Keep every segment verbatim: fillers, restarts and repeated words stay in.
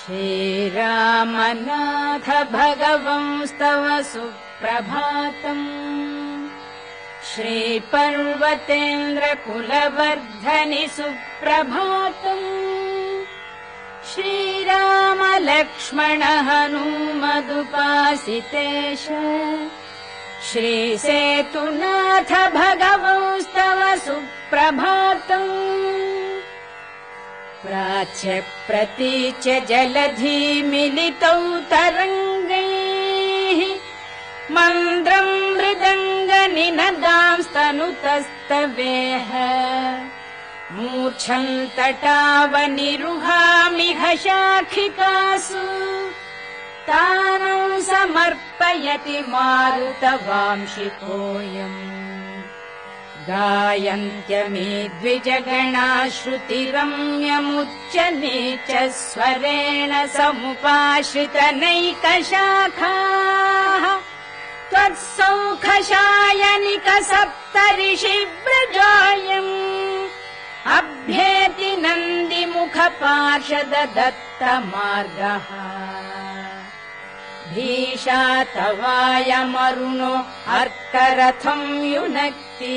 श्रीरामनाथ भगवंस्तव सुप्रभातम्। श्रीपर्वतेन्द्रकुलवर्धनि सुप्रभातम्। श्रीराम लक्ष्मण हनुमदुपासितेश श्रीसेतुनाथ भगवंस्तव सुप्रभातम्। प्राच्य प्रतीच्य जलधि मिलितौ तरङ्गैः मन्द्रम् मृदङ्गनिनदांस्तनुतस्तवेः मूर्च्छन्तटावनिरुहामिह शाखिकासु तानं समर्पयति मारुतवांशिकोऽयम्। गायन्त्यमी द्विजगणा श्रुतिरम्यमुच्चनीच स्वरेण समुपाश्रितनैकशाखाः त्वत्सौखशायनिक सप्तऋषिव्रजायम् अभ्येति नन्दिमुख पार्षद दत्तमार्गः। भीषातवायमरुणो अर्करथम् युनक्ति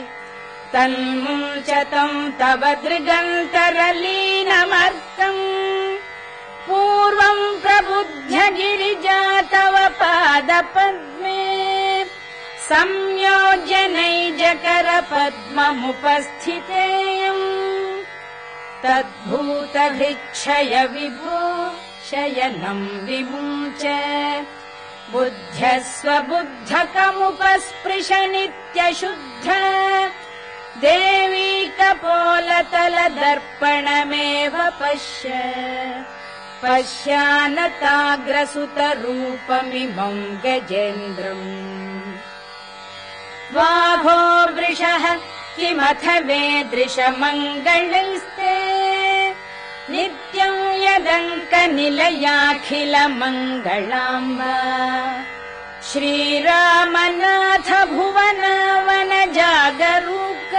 तन्मुञ्चतम् तव दृगन्तरलीनमर्कम्। पूर्वम् प्रबुध्य गिरिजा तव पादपद्मे संयोज्य नैजकरपद्ममुपस्थितेयम्। तद्भूतभृच्छय विभो शयनम् विमुञ्च बुद्ध्यस्व बुद्धकमुपस्पृश नित्यशुद्ध। देवी कपोलतलदर्पणमेव पश्य पश्यानताग्रसुतरूपमिमम् गजेन्द्रम्। वाघो वृषः किमथ वेदृशमङ्गलैस्ते नित्यम् यदङ्कनिलयाखिलमङ्गलाम्ब। श्रीरामनाथ भुवनावन जागरूक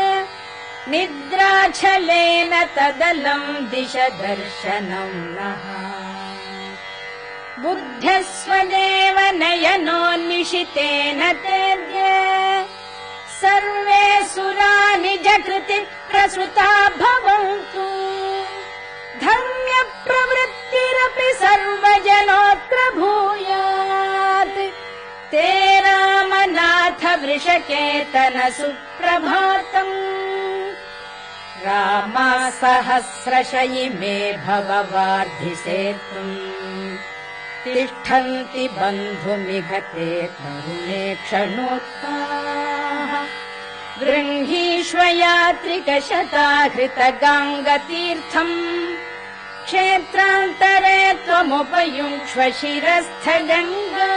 निद्राच्छलेन तदलम् दिश दर्शनम् नः। बुद्धस्वदेव नयनोन्निशितेन तेद्य सर्वे सुरा निजकृति प्रसृता भवन्तु। धर्म्य प्रवृत्तिरपि सर्वजनोऽत्र भूयात्। ते रामनाथ वृषकेतन सुप्रभातम्। रामा सहस्रशयि मे भववार्धिसेतुम् तिष्ठन्ति बन्धुमिघते तरुणे क्षणोत्ताः। गृह्णीष्व यात्रिकशताहृतगाङ्गतीर्थम् क्षेत्रान्तरे त्वमुपयुङ्क्ष्व शिरस्थ गङ्गा।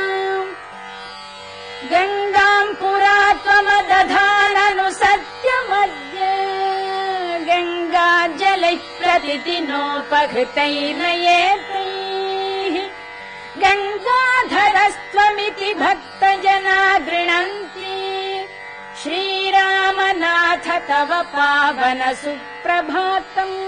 गङ्गाम् पुरा त्वमदधाननु सत्यमद्य गङ्गाजलैः प्रतिदिनोपहृतैर्नयेतैः। गङ्गाधरस्त्वमिति भक्तजना गृह्णन्ति। श्रीरामनाथ तव पावन सुप्रभातम्।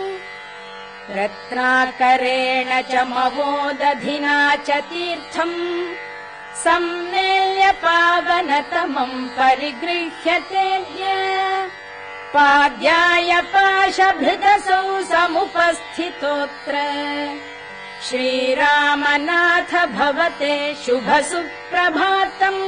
रत्नाकरेण च मवोदधिना च तीर्थम् सम्मेल्य पावनतमम् परिगृह्यतेद्य। पाद्याय पाशभृतसौ समुपस्थितोऽत्र श्रीरामनाथ भवते शुभ सुप्रभातम्।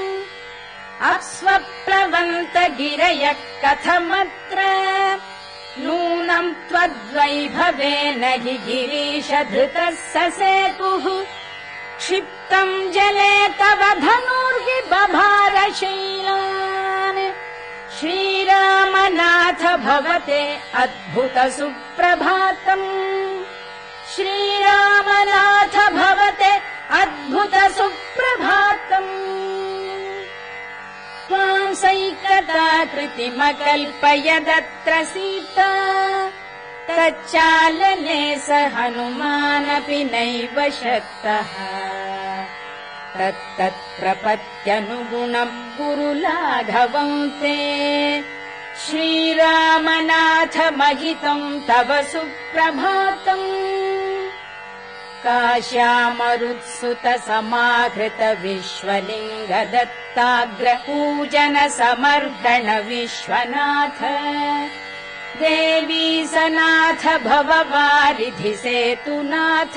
अप्स्वप्लवन्त गिरयः कथमत्र नूनम् त्वद्वैभवेन हि गिरीश धृतः स सेतुः। क्षिप्तम् जले तव धनुर्हि बभार शैलान्। श्रीरामनाथ भवते अद्भुत सुप्रभातम्। श्रीरामनाथ भवते अद्भुत सुप्रभातम्। त्वाम् सैकता कृतिमकल्पयदत्र सीता तच्चालने स हनुमानपि नैव शक्तः। तत्तत्प्रपत्यनुगुणम् कुरु लाघवम् ते श्रीरामनाथ महितम् तव सुप्रभातम् काश्यामरुत्सुत समाहृत विश्वलिङ्ग दत्ताग्र पूजन समर्दन विश्वनाथ देवी सनाथ भववारिधि सेतुनाथ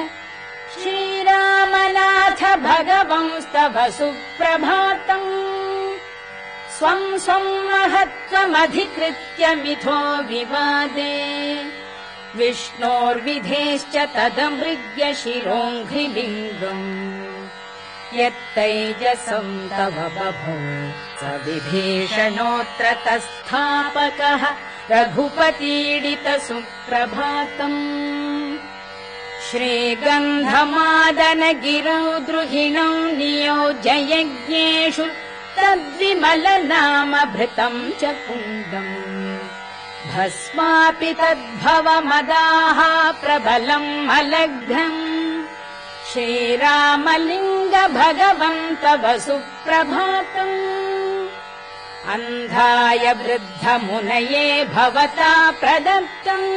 श्रीरामनाथ भगवंस्तव सुप्रभातम् स्वम् स्वम् महत्त्वमधिकृत्य मिथो विवादे विष्णोर्विधेश्च तदमृग्य शिरोऽङ्घ्रिलिङ्गम् यत्तैजसम् तव बभो स विभीषणोऽत्र तस्थापकः रघुपतीडित सुप्रभातम् श्रीगन्धमादन गिरौ द्रुहिणौ नियोज्य यज्ञेषु तद्विमल नाम भृतम् च कुन्दम् भस्मापि तद्भवमदाः प्रबलम् अलघ्नम् श्रीरामलिङ्ग भगवन्तव सुप्रभातम् अन्धाय वृद्धमुनये भवता प्रदत्तम्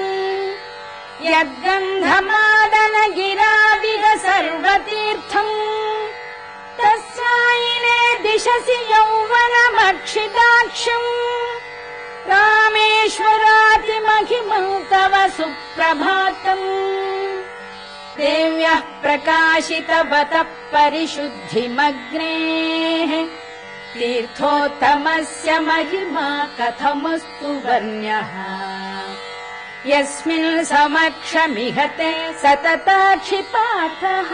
यद्गन्धमादन गिराविह सर्वतीर्थम् तस्यायिने दिशसि यौवनमक्षिताक्षम् रामेश्वरातिमहिमम् तव सुप्रभातम् देव्यः प्रकाशितवतः परिशुद्धिमग्नेः तीर्थोत्तमस्य महिमा कथमस्तु वर्ण्यः यस्मिन् समक्षमिहते सतताक्षिपातः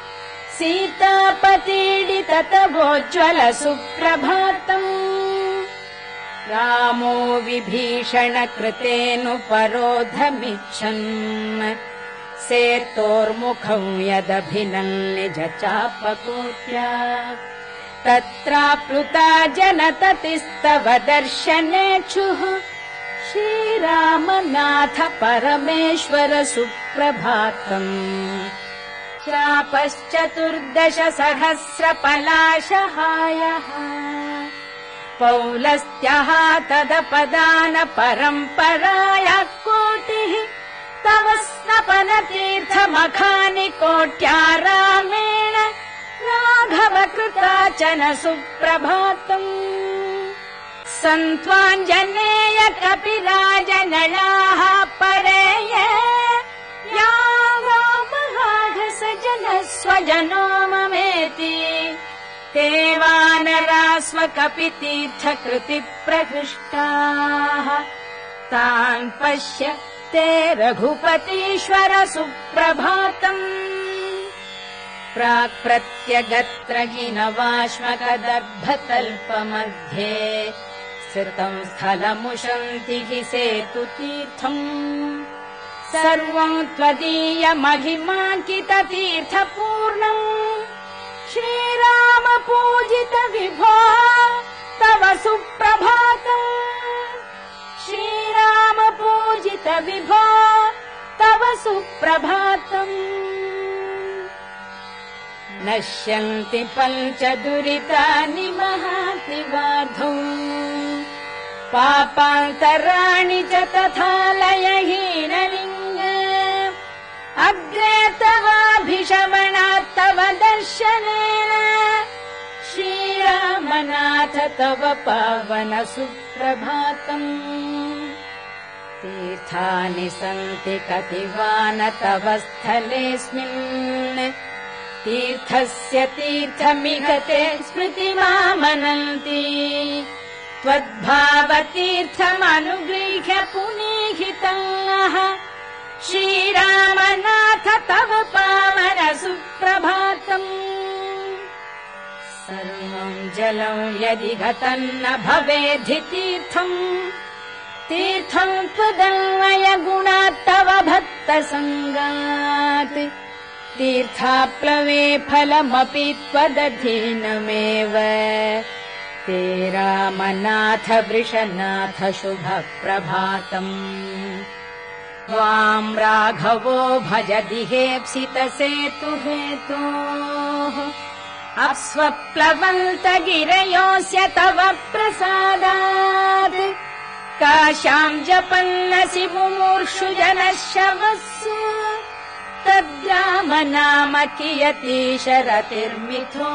सीतापतीडित तवोज्ज्वल सुप्रभातम् रामो विभीषण कृतेऽनुपरोधमिच्छन् सेतोर्मुखम् यदभिनन् निज चापकोट्या तत्राप्लुता जनततिस्तव दर्शनेच्छुः श्रीरामनाथ परमेश्वर सुप्रभातम् चापश्चतुर्दश सहस्र पलाशहायः पौलस्त्यः तदपदान परम्पराया कोटिः तव स्नपन तीर्थमखानि कोट्या रामेण राघव कृताचन सुप्रभातम् सन्त्वाञ्जनेय कपिराजनलाः परेय या रामराघस जन स्वजनो ममेति ते वानरा स्वकपितीर्थकृति प्रहृष्टाः तान् पश्य ते रघुपतीश्वर सुप्रभातम् प्राक्प्रत्यगत्र हि नवाश्मकदर्भतल्पमध्ये स्थितम् स्थलमुशन्ति हि सेतुतीर्थम् सर्वम् त्वदीयमहिमाङ्किततीर्थपूर्णम् श्रीराम पूजित विभो तव सुप्रभातम् श्रीराम पूजित विभो तव सुप्रभातम् नश्यन्ति पञ्च दुरितानि महातिवाधौ पापान्तराणि च तथा लयहीनलिङ्ग अग्रे तवाभिशमनात् तव दर्शनेन श्रीरामनाथ तव पावन सुप्रभातम् तीर्थानि सन्ति कतिवान तव स्थलेऽस्मिन् तीर्थस्य तीर्थमिगते स्मृतिमामनन्ति त्वद्भावतीर्थमनुगृह्य पुनीहितः श्रीरामनाथ तव पावन सुप्रभातम् सर्वम् जलम् यदि गतम् न भवेद्धि तीर्थम् तीर्थम् त्वदन्वय गुणात् तव भक्तसङ्गात् तीर्थाप्लवे फलमपि त्वदधीनमेव ते रामनाथ वृषनाथ शुभप्रभातम् त्वाम् राघवो भजदिहेप्सित सेतुहेतोः अप्स्वप्लवन्त गिरयोऽस्य तव प्रसादात् काशाम् जपन्नसि मुमूर्षु जनः शवस्सु तद्राम नाम कियतीश रतिर्मिथो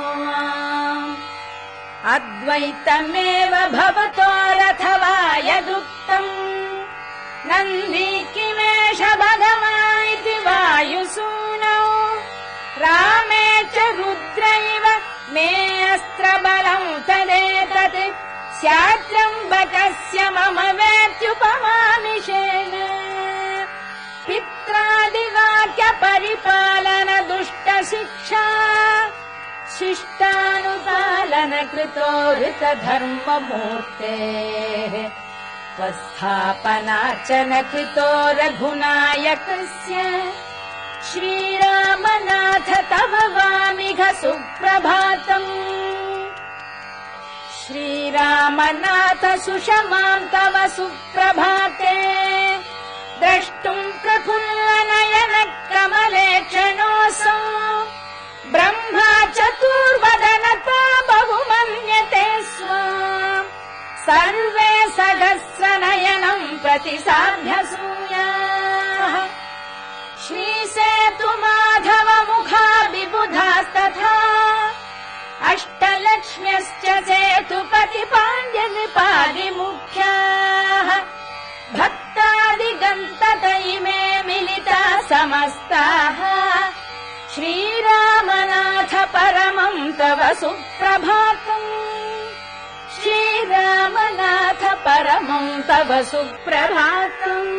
अद्वैतमेव भवतोरथवा यदुक्तम् नन्दी किमेष भगवान् इति वायुसूनौ रामे च रुद्रैव मे अस्त्रबलम् तदेतत् स्यात्र्यम्बकस्य मम वेत्युपमामिषेण पित्रादिवाक्य परिपालन दुष्ट शिक्षा शिष्टानुपालन कृतो ऋत धर्ममूर्तेः स्वस्थापनार्चन कृतो रघुनायकस्य श्रीरामनाथ तव वामिघ सुप्रभातम् श्रीरामनाथ सुषमाम् तव सुप्रभाते द्रष्टुम् प्रफुल्लनयन कमलेक्षणोऽसौ ब्रह्मा चतुर्वदनता बहुमन्यते स्वाम् सर्वे सहस्रनयनम् प्रतिसाध्यसूयाः श्रीसेतु माधव मुखा विबुधास्तथा अष्टलक्ष्म्यश्च सेतुपति पाण्ड्यनिपादिमुख्याः भक्तादिगन्तत इमे मिलिता समस्ताः श्रीरामनाथ परमम् तव सुप्रभातम् श्रीरामनाथ परमम् तव सुप्रभातम्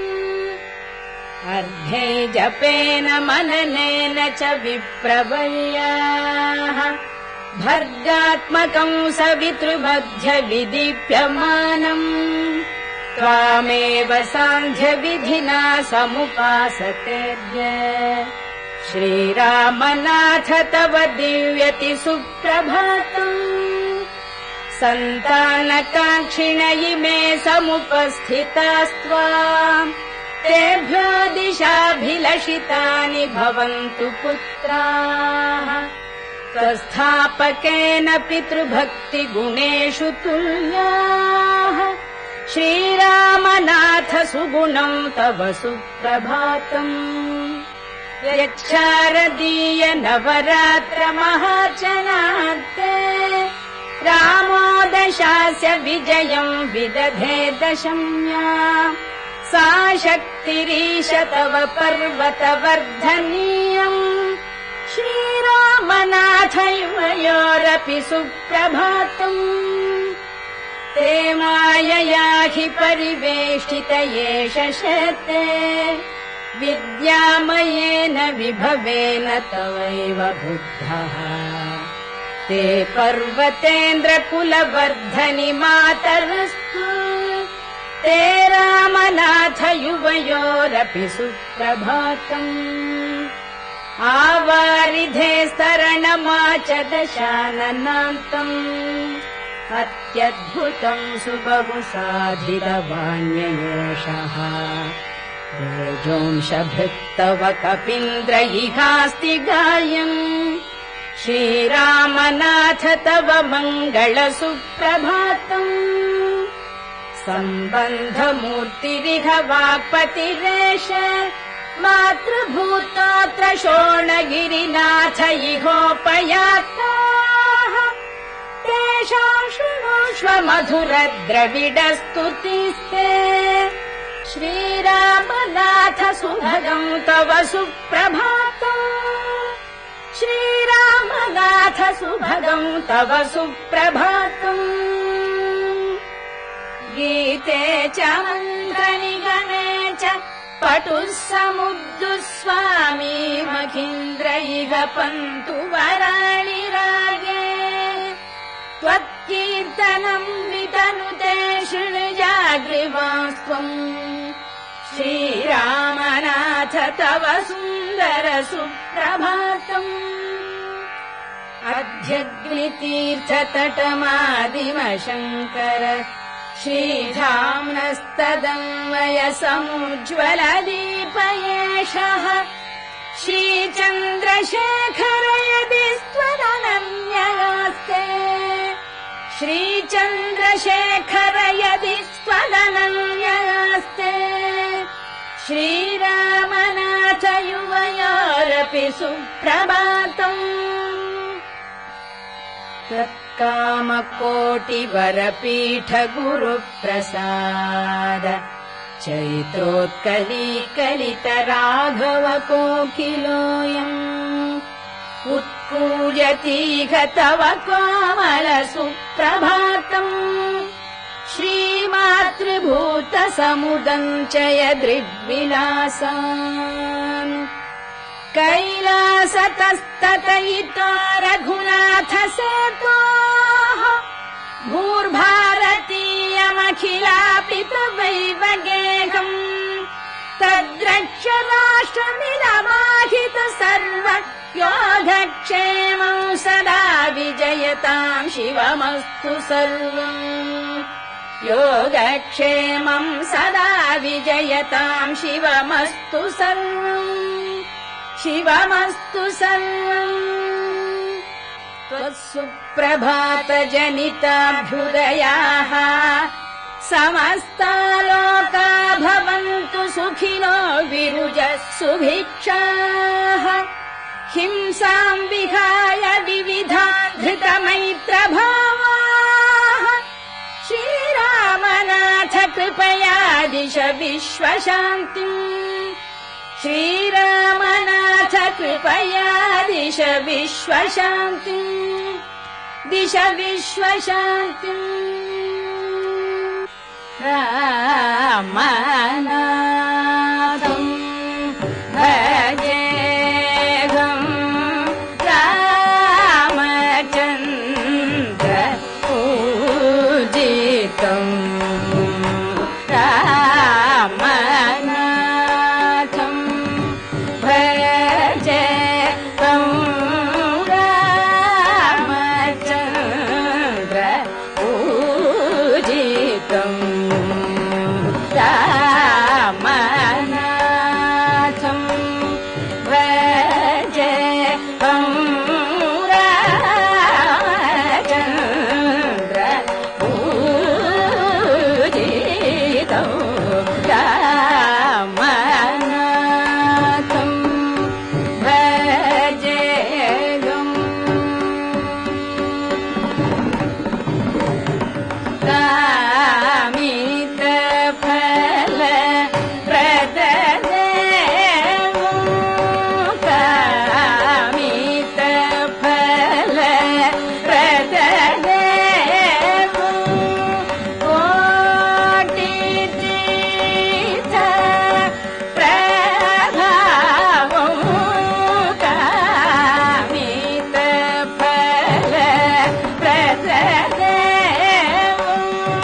अर्धे जपेन मननेन च विप्रवर्याः भर्गात्मकम् सवितृमध्य विदीप्यमानम् त्वामेव सान्ध्यविधिना समुपासतेऽद्य श्रीरामनाथ तव दिव्यति सुप्रभातम् सन्तानकाङ्क्षिण इमे समुपस्थितास्त्वाम् तेभ्यो दिशाभिलषितानि भवन्तु पुत्राः स्वस्थापकेन पितृभक्तिगुणेषु तुल्याः श्रीरामनाथ सुगुणम् तव सुप्रभातम् यच्छारदीय नवरात्र महार्चनार्थे रामो दशास्य विजयम् विदधे दशम्या सा शक्तिरीश तव पर्वतवर्धनीयम् श्रीरामनाथ युवयोरपि सुप्रभातम् ते मायया हि परिवेष्टित एष शते विद्यामयेन विभवेन तवैव बुद्धः ते पर्वतेन्द्रकुलवर्धनि मातरस्तु ते रामनाथ युवयोरपि सुप्रभातम् आवारिधे स्तरणमाच दशाननान्तम् अत्यद्भुतम् सुबहु साधिरवाण्ययेषः तेजोंशभृत्तव कपीन्द्र इहास्ति गायम् श्रीरामनाथ तव मङ्गल सुप्रभातम् सम्बन्धमूर्तिरिह वाक्पतिरेष मातृभूतोऽत्र शोणगिरिनाथ इहोपयाताः तेषाम् शृणुष्व मधुरद्रविडस्तुतिस्ते श्रीरामनाथ सुभगम् तव सुप्रभातम् श्रीरामनाथ सुभगम् तव सुप्रभातम् गीते च मन्त्रनिगणे च पटुः समुद्दुस्वामी मखीन्द्र इह पन्तु वराणि रागे त्वत्कीर्तनम् वितनुते शृणुजाग्रीवास्त्वम् श्रीरामनाथ तव सुन्दर सुप्रभातम् अध्यग्नितीर्थतटमादिमशङ्कर श्रीधाम्नस्तदन्वय समुज्ज्वलदीपयेषः श्रीचन्द्रशेखर यदि स्त्वदनन्ययास्ते श्रीचन्द्रशेखर यदि स्वदनन्यस्ते श्रीरामनाथ युवयोरपि सुप्रभातम् तत्कामकोटिवरपीठ गुरुप्रसाद चैत्रोत्कलीकलित राघव कोकिलोऽयम् उत्कूजतीह तव कोमल सुप्रभातम् श्रीमातृभूत समुदञ्चय दृग्विलासान् कैलासतस्ततयितो रघुनाथ सेतोः भूर्भारतीयमखिलापितुवैव गेहम् तद्रक्ष राष्ट्रमिदमाहित सर्व योगक्षेमम् सदा विजयताम् शिवमस्तु सर्वम् योगक्षेमम् सदा विजयताम् शिवमस्तु सर्वम् शिवमस्तु सर्वम् त्वत्सुप्रभात जनिताभ्युदयाः समस्ता लोका भवन्तु सुखिनो विरुजः सुभिक्षाः हिंसाम् विहाय विविधा धृतमैत्रभावाः श्रीरामनाथ कृपया दिश विश्वशान्तिम् श्रीरामनाथ कृपया दिश विश्वशान्तिम् दिश विश्वशान्तिम् रामनाथम् भजेऽहम् रामचन्द्र पूजितम् रामनाथम् भजेऽहम् रामचन्द्र पूजितम् रामनाथम् भजेऽहम् रामचन्द्र पूजितम् रामनाथम् भजेऽहम् कामितफल प्रददेवम् कामितफल प्रददेवम् कोटितीर्थ प्रभावम् कामितफल प्रददेवम्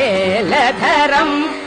वेलधरम्